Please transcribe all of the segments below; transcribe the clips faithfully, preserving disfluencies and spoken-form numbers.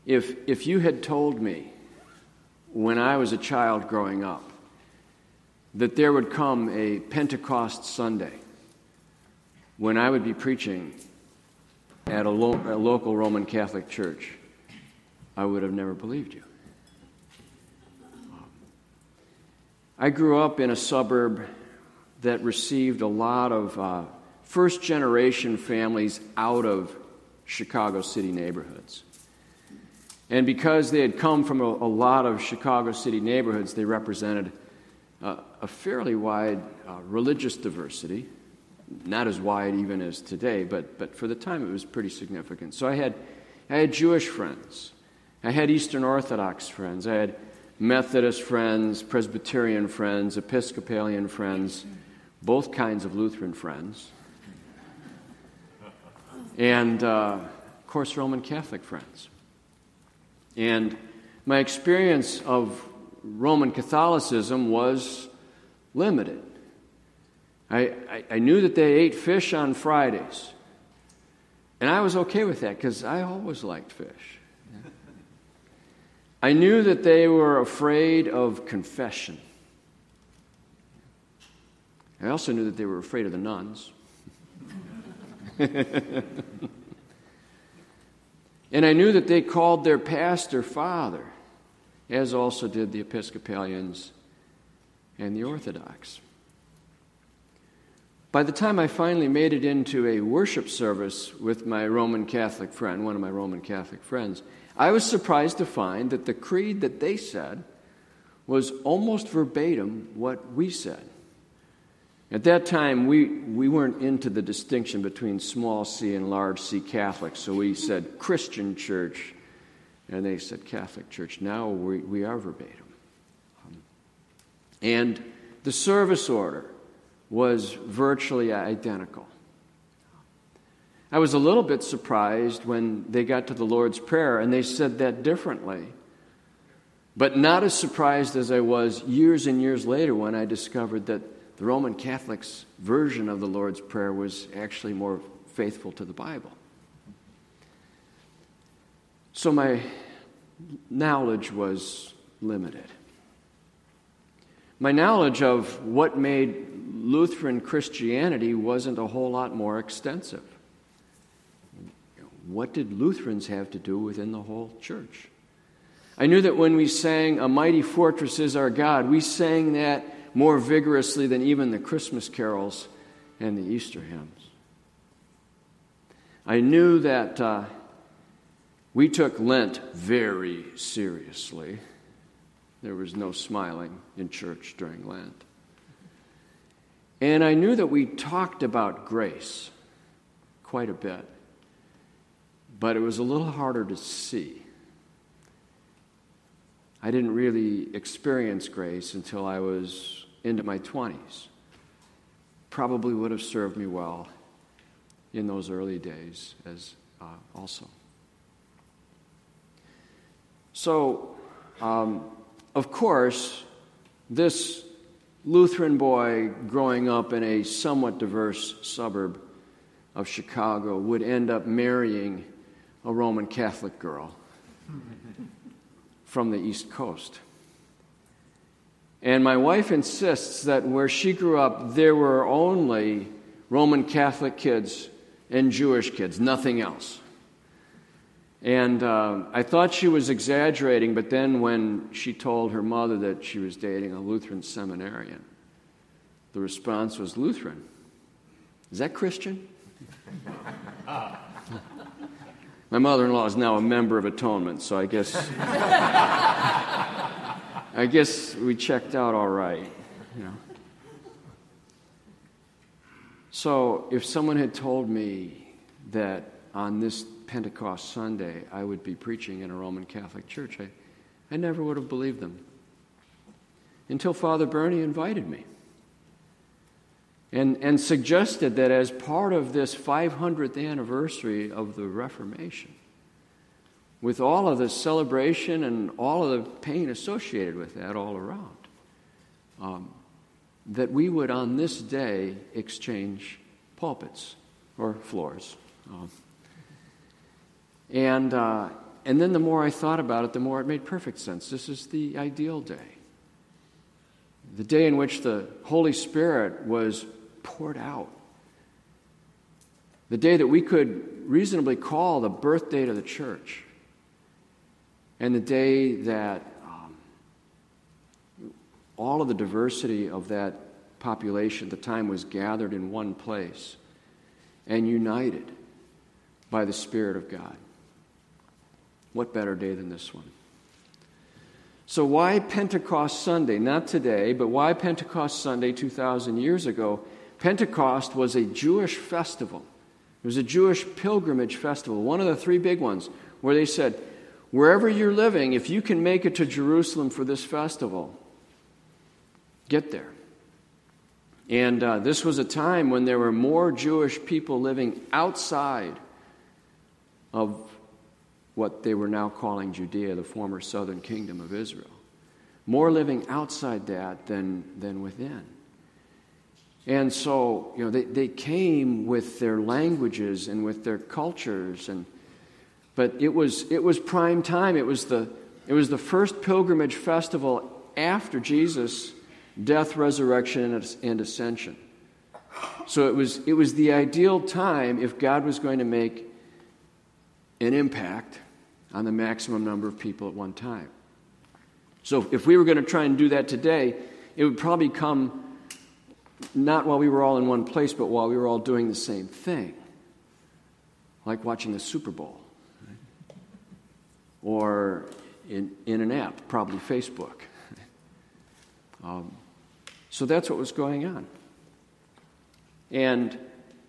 If, if you had told me when I was a child growing up that there would come a Pentecost Sunday when I would be preaching at a, lo- a local Roman Catholic church, I would have never believed you. I grew up in a suburb that received a lot of uh, first-generation families out of Chicago City neighborhoods. And because they had come from a, a lot of Chicago City neighborhoods, they represented uh, a fairly wide uh, religious diversity, not as wide even as today, but but for the time it was pretty significant. So I had I had Jewish friends, I had Eastern Orthodox friends, I had Methodist friends, Presbyterian friends, Episcopalian friends, both kinds of Lutheran friends, and uh, of course Roman Catholic friends. And my experience of Roman Catholicism was limited. I, I, I knew that they ate fish on Fridays, and I was okay with that because I always liked fish. I knew that they were afraid of confession. I also knew that they were afraid of the nuns. And I knew that they called their pastor Father, as also did the Episcopalians and the Orthodox. By the time I finally made it into a worship service with my Roman Catholic friend, one of my Roman Catholic friends, I was surprised to find that the creed that they said was almost verbatim what we said. At that time, we, we weren't into the distinction between small c and large C Catholics, so we said Christian church, and they said Catholic church. Now we, we are verbatim. Um, and the service order was virtually identical. I was a little bit surprised when they got to the Lord's Prayer and they said that differently, but not as surprised as I was years and years later when I discovered that the Roman Catholic's version of the Lord's Prayer was actually more faithful to the Bible. So my knowledge was limited. My knowledge of what made Lutheran Christianity wasn't a whole lot more extensive. What did Lutherans have to do within the whole church? I knew that when we sang "A Mighty Fortress is Our God," we sang that more vigorously than even the Christmas carols and the Easter hymns. I knew that uh, we took Lent very seriously. There was no smiling in church during Lent. And I knew that we talked about grace quite a bit, but it was a little harder to see. I didn't really experience grace until I was into my twenties. Probably would have served me well in those early days as uh, also. So, um, of course, this Lutheran boy growing up in a somewhat diverse suburb of Chicago would end up marrying a Roman Catholic girl from the East Coast. And my wife insists that where she grew up, there were only Roman Catholic kids and Jewish kids, nothing else. And uh, I thought she was exaggerating, but then when she told her mother that she was dating a Lutheran seminarian, the response was, "Lutheran? Is that Christian?" My mother-in-law is now a member of Atonement, so I guess I guess we checked out all right, you know. So if someone had told me that on this Pentecost Sunday I would be preaching in a Roman Catholic church, I, I never would have believed them until Father Bernie invited me and, and suggested that as part of this five hundredth anniversary of the Reformation, with all of the celebration and all of the pain associated with that all around, um, that we would on this day exchange pulpits or floors. Um, and uh, and then the more I thought about it, the more it made perfect sense. This is the ideal day. The day in which the Holy Spirit was poured out. The day that we could reasonably call the birthday to the church. And the day that um, all of the diversity of that population at the time was gathered in one place and united by the Spirit of God. What better day than this one? So why Pentecost Sunday? Not today, but why Pentecost Sunday two thousand years ago? Pentecost was a Jewish festival. It was a Jewish pilgrimage festival, one of the three big ones, where they said, wherever you're living, if you can make it to Jerusalem for this festival, get there. And uh, this was a time when there were more Jewish people living outside of what they were now calling Judea, the former southern kingdom of Israel. More living outside that than, than within. And so, you know, they, they came with their languages and with their cultures, and but it was it was prime time. It was the it was the first pilgrimage festival after Jesus' death, resurrection, and, and ascension. So it was it was the ideal time if God was going to make an impact on the maximum number of people at one time. So if we were going to try and do that today, it would probably come not while we were all in one place, but while we were all doing the same thing. Like watching the Super Bowl. Right? Or in, in an app, probably Facebook. Um, so that's what was going on. And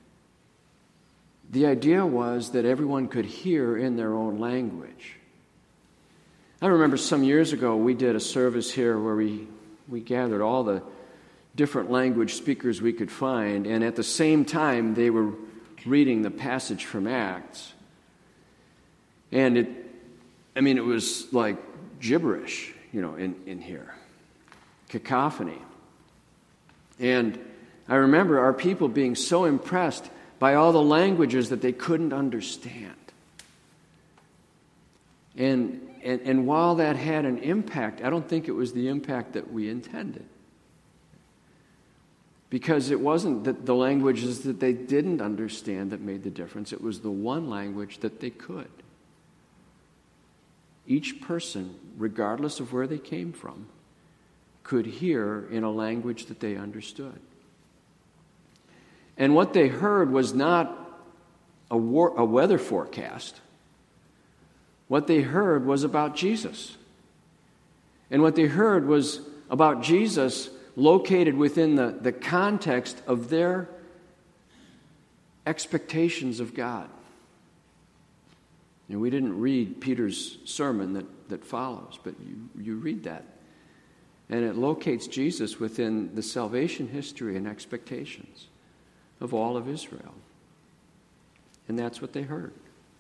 the idea was that everyone could hear in their own language. I remember some years ago we did a service here where we, we gathered all the different language speakers we could find, and at the same time they were reading the passage from Acts. And it, I mean, it was like gibberish, you know, in, in here. Cacophony. And I remember our people being so impressed by all the languages that they couldn't understand. And, and, and while that had an impact, I don't think it was the impact that we intended. Because it wasn't that the languages that they didn't understand that made the difference. It was the one language that they could. Each person, regardless of where they came from, could hear in a language that they understood. And what they heard was not a, war, a weather forecast. What they heard was about Jesus. And what they heard was about Jesus located within the, the context of their expectations of God. And we didn't read Peter's sermon that, that follows, but you, you read that. And it locates Jesus within the salvation history and expectations of all of Israel. And that's what they heard.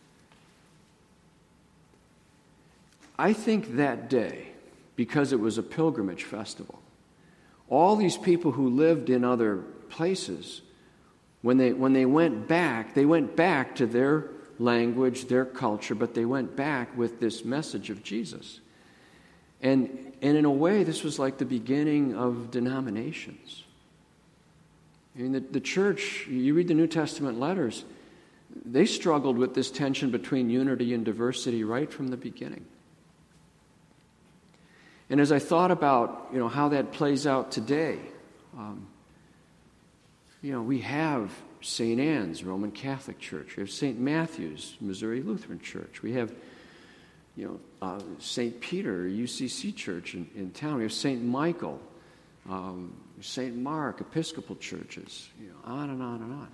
I think that day, because it was a pilgrimage festival, all these people who lived in other places, when they when they went back, they went back to their language, their culture, but they went back with this message of Jesus. And, and in a way, this was like the beginning of denominations. I mean, the, the church, you read the New Testament letters, they struggled with this tension between unity and diversity right from the beginning. And as I thought about, you know, how that plays out today, um, you know, we have Saint Anne's Roman Catholic Church. We have Saint Matthew's Missouri Lutheran Church. We have, you know, uh, Saint Peter U C C Church in, in town. We have Saint Michael, um, Saint Mark Episcopal churches. You know, on and on and on.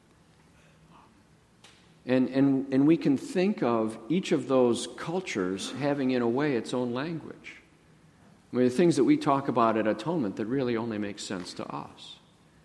And and and we can think of each of those cultures having, in a way, its own language. I mean, the things that we talk about at Atonement that really only make sense to us.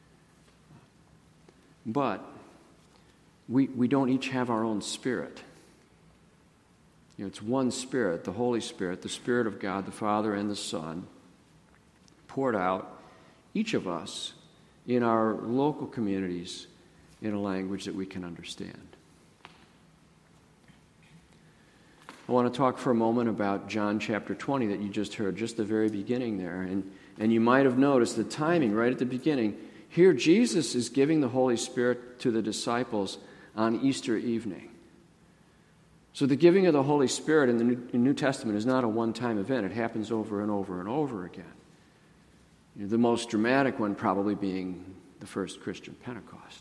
But we we don't each have our own spirit. You know, it's one Spirit, the Holy Spirit, the Spirit of God, the Father and the Son, poured out, each of us, in our local communities, in a language that we can understand. I want to talk for a moment about John chapter twenty that you just heard, just the very beginning there. And, and you might have noticed the timing right at the beginning. Here, Jesus is giving the Holy Spirit to the disciples on Easter evening. So the giving of the Holy Spirit in the New, in New Testament is not a one-time event. It happens over and over and over again. You know, the most dramatic one probably being the first Christian Pentecost.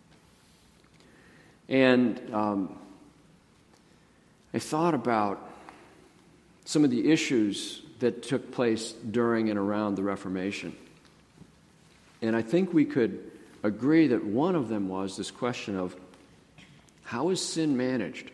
And um, I thought about some of the issues that took place during and around the Reformation. And I think we could agree that one of them was this question of, how is sin managed?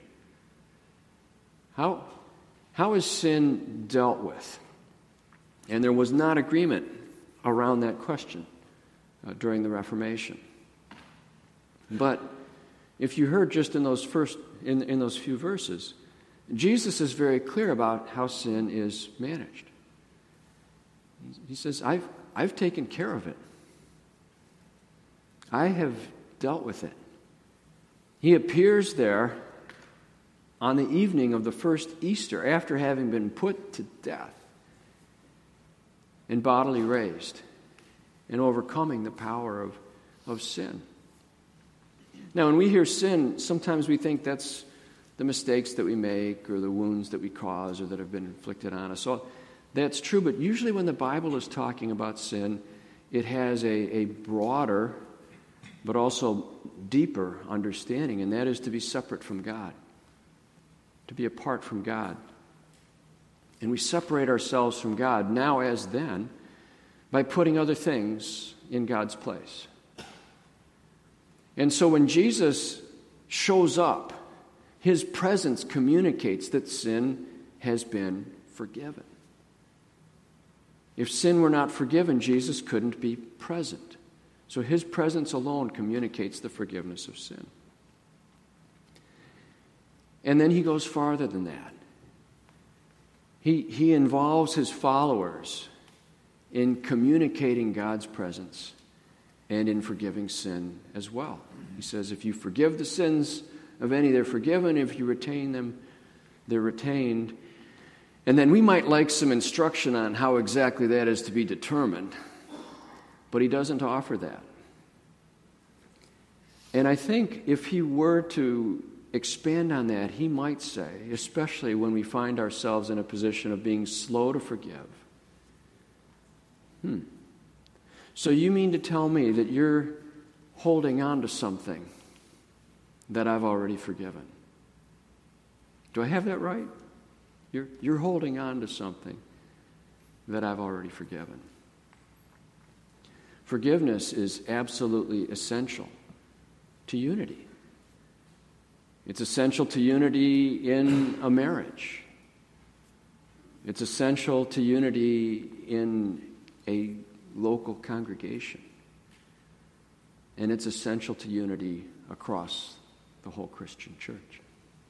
How, how is sin dealt with? And there was not agreement around that question uh, during the Reformation. But if you heard just in those first, in, in those few verses, Jesus is very clear about how sin is managed. He says, I've, I've taken care of it. I have dealt with it. He appears there on the evening of the first Easter, after having been put to death and bodily raised and overcoming the power of, of sin. Now, when we hear sin, sometimes we think that's the mistakes that we make or the wounds that we cause or that have been inflicted on us. So that's true, but usually when the Bible is talking about sin, it has a, a broader but also deeper understanding, and that is to be separate from God, to be apart from God. And we separate ourselves from God now as then by putting other things in God's place. And so when Jesus shows up, his presence communicates that sin has been forgiven. If sin were not forgiven, Jesus couldn't be present. So his presence alone communicates the forgiveness of sin. And then he goes farther than that. He, he involves his followers in communicating God's presence and in forgiving sin as well. He says, if you forgive the sins of any, they're forgiven. If you retain them, they're retained. And then we might like some instruction on how exactly that is to be determined. But he doesn't offer that. And I think if he were to expand on that, he might say, especially when we find ourselves in a position of being slow to forgive, hmm, so you mean to tell me that you're holding on to something that I've already forgiven? Do I have that right? You're, you're holding on to something that I've already forgiven. Forgiveness is absolutely essential to unity. It's essential to unity in a marriage. It's essential to unity in a local congregation. And it's essential to unity across the whole Christian church.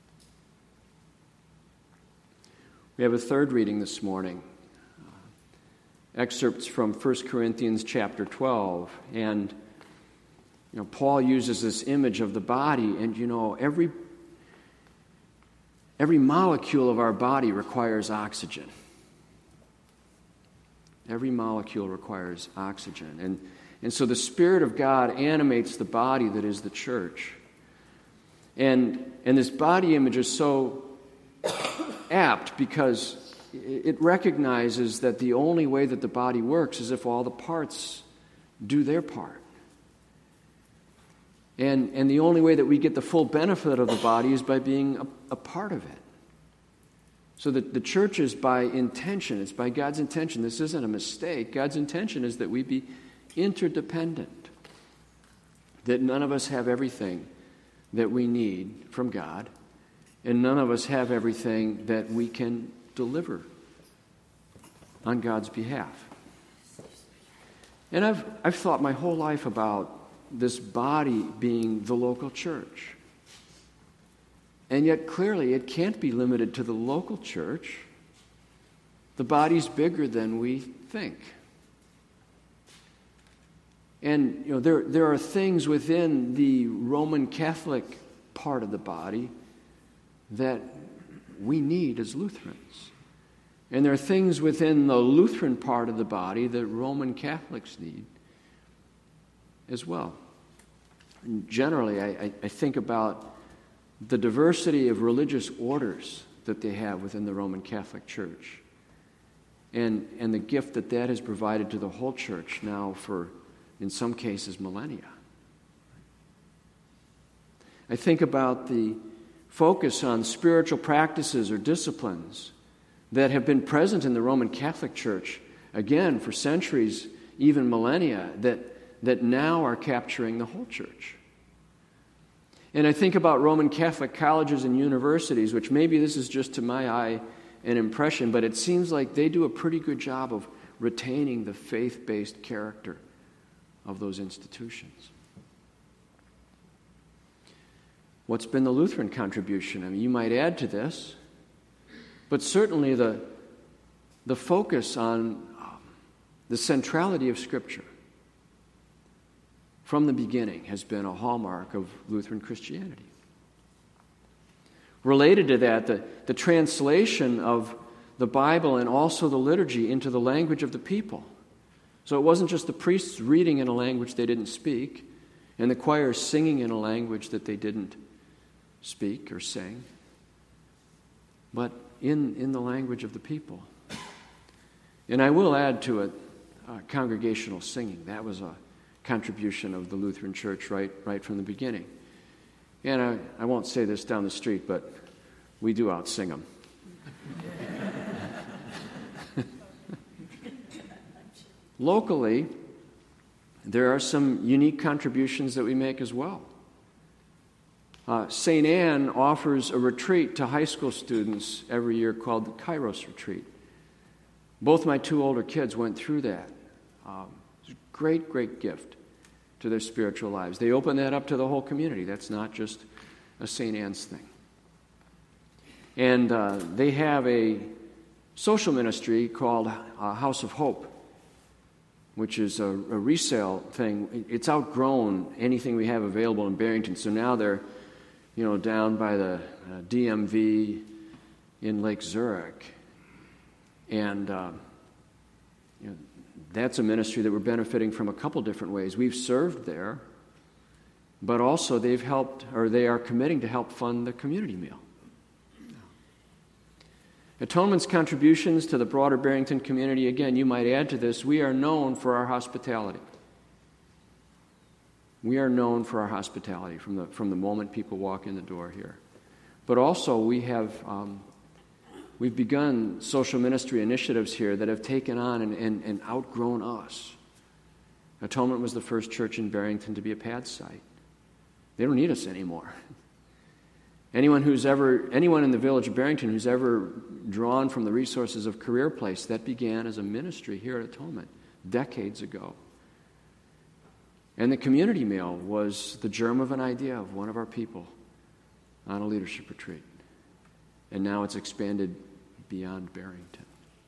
We have a third reading this morning. Excerpts from First Corinthians chapter twelve. And, you know, Paul uses this image of the body, and, you know, every, every molecule of our body requires oxygen. Every molecule requires oxygen. And, and so the Spirit of God animates the body that is the church. And, and this body image is so apt because it recognizes that the only way that the body works is if all the parts do their part. And, and the only way that we get the full benefit of the body is by being a, a part of it. So that the church is by intention, it's by God's intention. This isn't a mistake. God's intention is that we be interdependent, that none of us have everything that we need from God, and none of us have everything that we can deliver on God's behalf. And I've I've thought my whole life about this body being the local church. And yet clearly it can't be limited to the local church. The body's bigger than we think. And you know there there are things within the Roman Catholic part of the body that we need as Lutherans. And there are things within the Lutheran part of the body that Roman Catholics need as well. And generally, I, I think about the diversity of religious orders that they have within the Roman Catholic Church, and, and the gift that that has provided to the whole church now for, in some cases, millennia. I think about the focus on spiritual practices or disciplines that have been present in the Roman Catholic Church, again, for centuries, even millennia, that, that now are capturing the whole church. And I think about Roman Catholic colleges and universities, which maybe this is just to my eye an impression, but it seems like they do a pretty good job of retaining the faith-based character of those institutions. What's been the Lutheran contribution? I mean, you might add to this, but certainly the, the focus on um, the centrality of Scripture from the beginning has been a hallmark of Lutheran Christianity. Related to that, the, the translation of the Bible and also the liturgy into the language of the people. So it wasn't just the priests reading in a language they didn't speak, and the choir singing in a language that they didn't speak or sing, but in, in the language of the people. And I will add to it uh, congregational singing. That was a contribution of the Lutheran Church right, right from the beginning. And I, I won't say this down the street, but we do out-sing them. Locally, there are some unique contributions that we make as well. Uh, Saint Anne offers a retreat to high school students every year called the Kairos Retreat. Both my two older kids went through that. Um, it's a great, great gift to their spiritual lives. They open that up to the whole community. That's not just a Saint Anne's thing. And uh, they have a social ministry called uh, House of Hope, which is a, a resale thing. It's outgrown anything we have available in Barrington. So now they're, you know, down by the uh, D M V in Lake Zurich. And uh, you know, that's a ministry that we're benefiting from a couple different ways. We've served there, but also they've helped, or they are committing to help fund the community meal. Atonement's contributions to the broader Barrington community, again, you might add to this, we are known for our hospitality. We are known for our hospitality from the from the moment people walk in the door here. But also we have um, we've begun social ministry initiatives here that have taken on and, and, and outgrown us. Atonement was the first church in Barrington to be a pad site. They don't need us anymore. Anyone who's ever, anyone in the village of Barrington who's ever drawn from the resources of Career Place, that began as a ministry here at Atonement decades ago. And the community meal was the germ of an idea of one of our people on a leadership retreat. And now it's expanded beyond Barrington.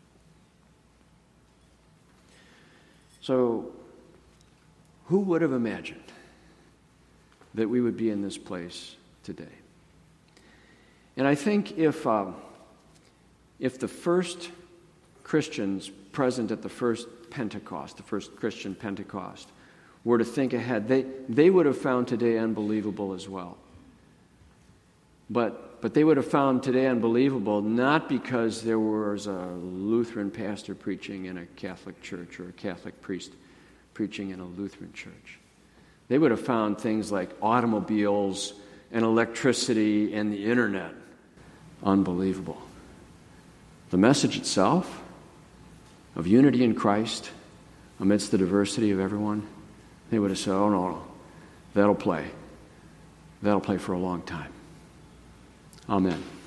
So, who would have imagined that we would be in this place today? And I think if um, if the first Christians present at the first Pentecost, the first Christian Pentecost, were to think ahead, they, they would have found today unbelievable as well. But but they would have found today unbelievable not because there was a Lutheran pastor preaching in a Catholic church or a Catholic priest preaching in a Lutheran church. They would have found things like automobiles and electricity and the internet unbelievable. The message itself of unity in Christ amidst the diversity of everyone, they would have said, oh no, that'll play. That'll play for a long time. Amen.